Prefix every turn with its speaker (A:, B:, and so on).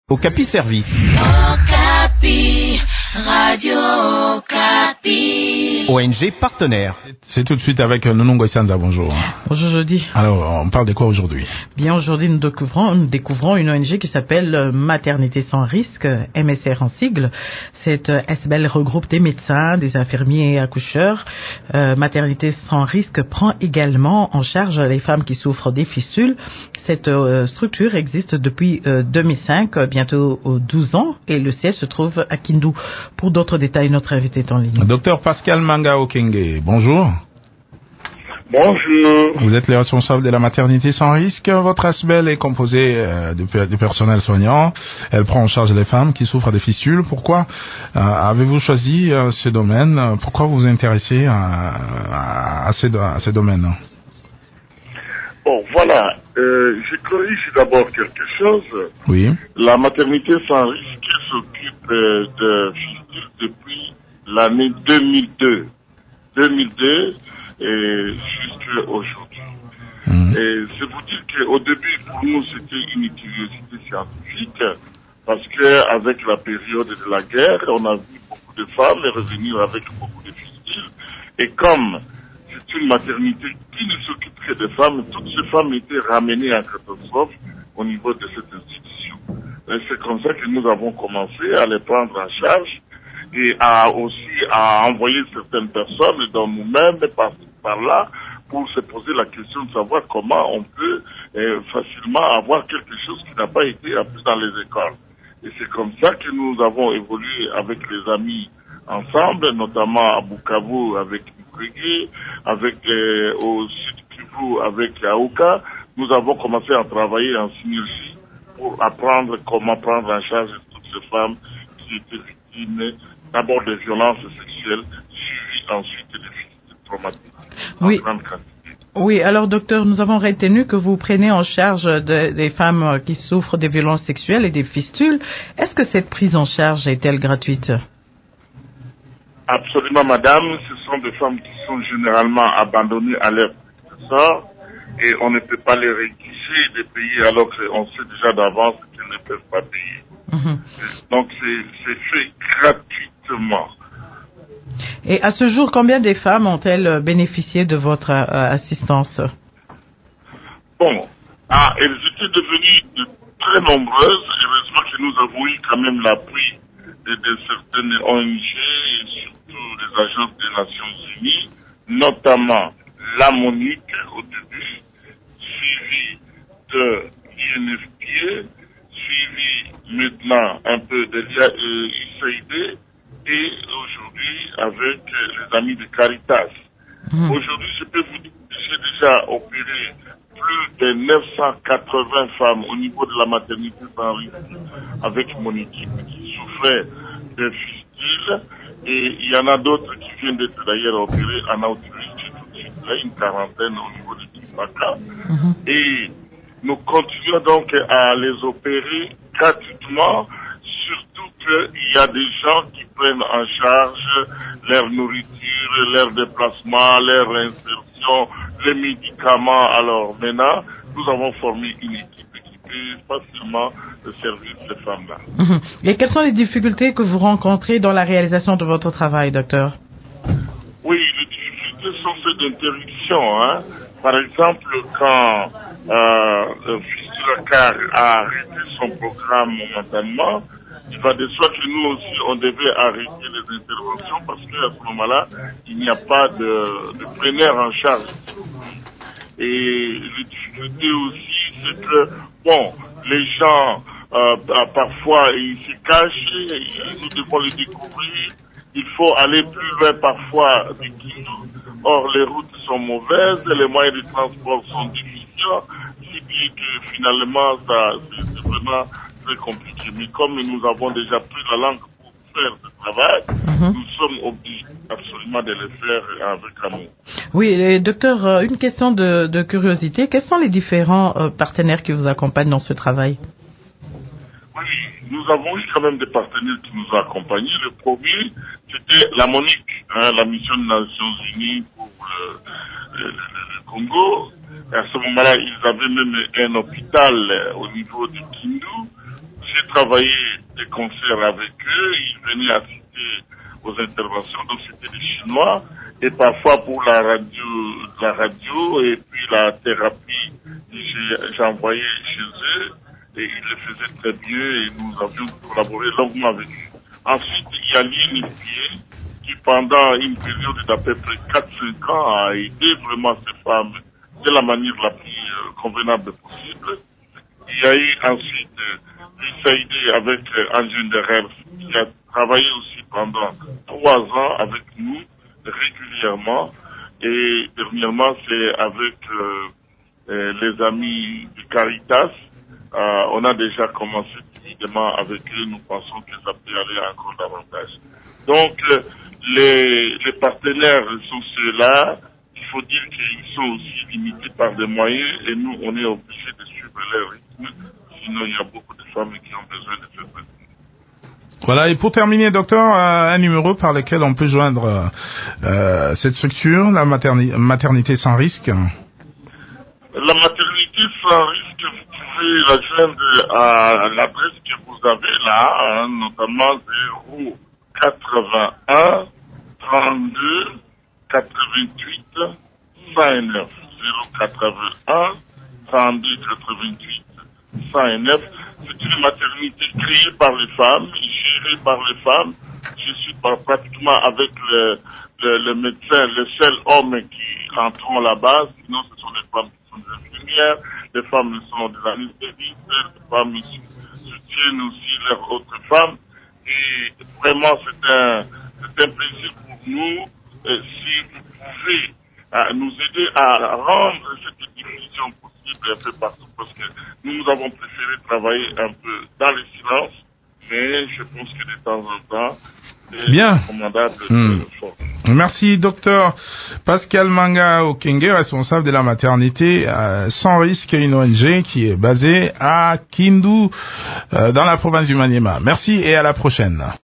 A: Okapi Service.
B: Okapi, Radio Okapi.
A: ONG partenaire.
C: C'est tout de suite avec Nonongo Sanza, bonjour.
D: Bonjour Jody.
C: Alors, on parle de quoi aujourd'hui?
D: Bien, aujourd'hui nous découvrons une ONG qui s'appelle Maternité sans risque, MSR en sigle. Cette SBL regroupe des médecins, des infirmiers et accoucheurs. Maternité sans risque prend également en charge les femmes qui souffrent des fistules. Cette structure existe depuis 2005, bientôt 12 ans, et le siège se trouve à Kindu. Pour d'autres détails, notre invité est en ligne.
C: Docteur Pascal Manga Okenge, bonjour.
E: Bonjour.
C: Vous êtes le responsable de la maternité sans risque. Votre ASBEL est composée de personnel soignant. Elle prend en charge les femmes qui souffrent des fistules. Pourquoi avez-vous choisi ce domaine? Pourquoi vous vous intéressez à ce domaine?
E: Bon, voilà. Je corrige d'abord quelque chose.
C: Oui.
E: La maternité sans risque s'occupe de fistules depuis l'année 2002. 2002 et jusqu'à aujourd'hui. Et c'est vous dire qu'au début, pour nous, c'était une curiosité scientifique, parce que avec la période de la guerre, on a vu beaucoup de femmes revenir avec beaucoup de fistules. Et comme c'est une maternité qui ne s'occupe que des femmes, toutes ces femmes étaient ramenées en catastrophe au niveau de cette institution. Et c'est comme ça que nous avons commencé à les prendre en charge et aussi à envoyer certaines personnes, dont nous-mêmes, par là, pour se poser la question de savoir comment on peut facilement avoir quelque chose qui n'a pas été appris dans les écoles. Et c'est comme ça que nous avons évolué avec les amis ensemble, notamment à Bukavu avec Mukwege, avec au Sud Kivu avec Aouka. Nous avons commencé à travailler en synergie pour apprendre comment prendre en charge toutes ces femmes qui étaient victimes d'abord de violences sexuelles, suivies ensuite des fistules traumatiques en grande quantité.
D: Oui, alors docteur, nous avons retenu que vous prenez en charge des femmes qui souffrent des violences sexuelles et des fistules. Est-ce que cette prise en charge est-elle gratuite?
E: Absolument, madame. Ce sont des femmes qui sont généralement abandonnées à leur sort et on ne peut pas les réquiser de payer alors qu'on sait déjà d'avance qu'elles ne peuvent pas payer. Donc c'est fait gratuitement.
D: Et à ce jour, combien de femmes ont-elles bénéficié de votre assistance?
E: Bon, elles étaient devenues de très nombreuses. Heureusement que nous avons eu quand même l'appui de certaines ONG et surtout des agences des Nations Unies, notamment la Monique au début, suivi de l'INFPA, suivi maintenant un peu de l'USAID et aujourd'hui avec les amis de Caritas. Aujourd'hui, je peux vous dire que j'ai déjà opéré plus de 980 femmes au niveau de la maternité sans risque avec mon équipe qui souffraient de fistules et il y en a d'autres qui viennent d'être d'ailleurs opérées en autorisé tout de suite, là, une quarantaine au niveau de Kipaka. Et nous continuons donc à les opérer gratuitement, surtout qu'il y a des gens qui prennent en charge leur nourriture, leur déplacement, leur insertion, les médicaments. Alors maintenant, nous avons formé une équipe qui peut facilement servir ces femmes-là.
D: Et quelles sont les difficultés que vous rencontrez dans la réalisation de votre travail, docteur?
E: Oui, les difficultés sont celles d'interruption. Par exemple, quand Fistula a arrêté son programme momentanément, il va de soi que nous aussi, on devait arrêter les interventions parce qu'à ce moment-là, il n'y a pas de preneur en charge. Et les difficultés aussi, c'est que, bon, les gens, parfois, ils se cachent, nous devons les découvrir. Il faut aller plus loin parfois du Kindu. Or, les routes sont mauvaises, les moyens de transport sont déficients, si bien que finalement, c'est vraiment très compliqué. Mais comme nous avons déjà pris la langue pour faire ce travail, nous sommes obligés absolument de le faire avec amour.
D: Oui, et docteur, une question de curiosité. Quels sont les différents partenaires qui vous accompagnent dans ce travail?
E: Oui, nous avons eu quand même des partenaires qui nous ont accompagnés. Le premier, c'était la Monique, la mission des Nations Unies pour le Congo. Et à ce moment-là, ils avaient même un hôpital au niveau du Kindu. j'ai travaillé des concerts avec eux, ils venaient assister aux interventions, donc c'était des Chinois, et parfois pour la radio et puis la thérapie, j'envoyais chez eux, et ils le faisaient très bien, et nous avions collaboré longuement avec eux. Ensuite, il y a l'INFPA, qui pendant une période d'à peu près 4-5 ans a aidé vraiment ces femmes de la manière la plus convenable possible. Il y a eu ensuite l'USAID avec Angèle Derrel, qui a travaillé aussi pendant 3 ans avec nous régulièrement. Et dernièrement, c'est avec les amis du Caritas. On a déjà commencé timidement avec eux. Nous pensons que ça peut aller encore davantage. Donc, les partenaires sont ceux-là. Il faut dire qu'ils sont aussi limités par des moyens et nous, on est obligés de suivre leur rythme. Sinon, il y a beaucoup de femmes qui ont besoin de cette rythme.
C: Voilà, et pour terminer, docteur, un numéro par lequel on peut joindre cette structure, la maternité sans risque.
E: La maternité sans risque, vous pouvez la joindre à l'adresse que vous avez là, notamment 081 32 88 109. 081 32 88 109. C'est une maternité créée par les femmes, gérée par les femmes. Je suis pratiquement avec le médecin, le seul homme qui rentrent là-bas. Sinon, ce sont des femmes qui sont des infirmières, des femmes sont des anesthésistes, des femmes soutiennent aussi leurs autres femmes. Et vraiment, c'est un plaisir pour nous. Si vous pouvez nous aider à rendre cette diffusion possible un peu partout, parce que nous avons préféré travailler un peu dans le silence, mais je pense que de temps en temps, c'est recommandable de fort.
C: Merci, docteur Pascal Manga Okenge, responsable de la maternité sans risque, une ONG qui est basée à Kindu, dans la province du Maniema. Merci et à la prochaine.